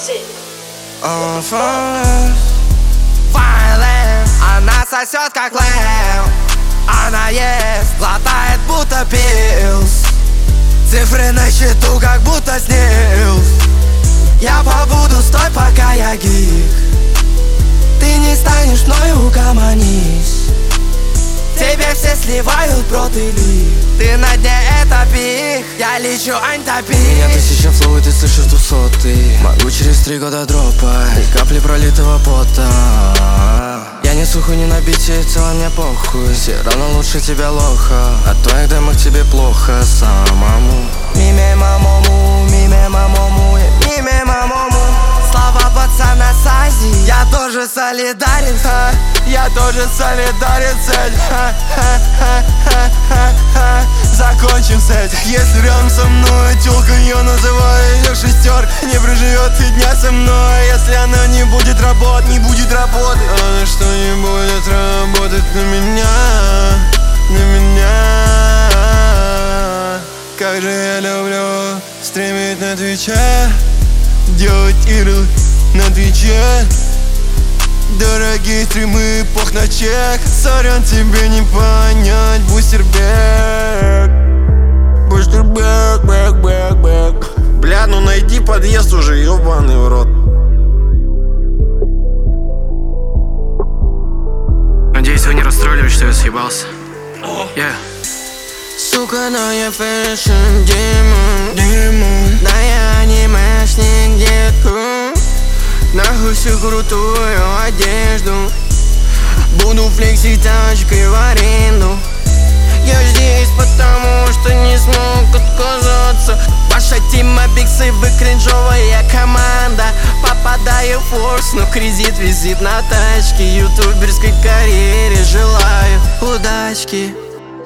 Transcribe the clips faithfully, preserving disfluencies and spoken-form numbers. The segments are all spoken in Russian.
Violent, она сосет как лев. Она ест, глотает будто пилс. Цифры на счету как будто снилс. Я побуду, стой, пока я гик. Ты не станешь мною, угомонись. Тебе все сливают, бро, ты ли. Ты на дне, это пик. Я лечу антопик. Меня тысяча флоу, и ты слышишь двухсотый. Могу через три года дропать и капли пролитого пота. Я не суху, не на бите, в целом мне похуй. Все равно лучше тебя лоха. От твоих демок тебе плохо самому. Миме мамому, миме мамому, миме мамому. Слова пацана с Азии. Я тоже солидарен, ха. Я тоже солидарен с этим, ха, ха, ха, ха, ха, ха. Закончим с этим. Если рядом со мной тёлка, я называю её шестёр. Не проживет и дня со мной. Если она не будет работать, не будет работать. Она что не будет работать на меня, на меня. Как же я люблю стримить на Твиче, делать игры на Твиче. Дорогие стримы, пох на чек. Сорян, тебе не понять, бустербек. Бустербек, бэк, бэк, бэк. Бля, ну найди подъезд уже, ёбаный в рот. Надеюсь, вы не расстроились, что я съебался. Yeah. Сука, но я фэшн демон, демон. Да я анимешник, детку. Нахуй всю крутую одежду. Буду флексить тачкой в аренду. Я здесь потому, что не смог отказаться. Ваша тима биксы, вы кринжовая команда. Попадаю в форс, но кредит визит на тачке. Ютуберской карьере желаю удачки.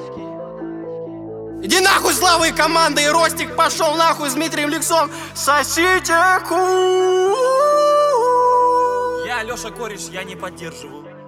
Иди нахуй, славы команды, и Ростик пошел нахуй с Дмитрием Ликсом. Сосите ку. Я Лёша Кореш, я не поддерживаю.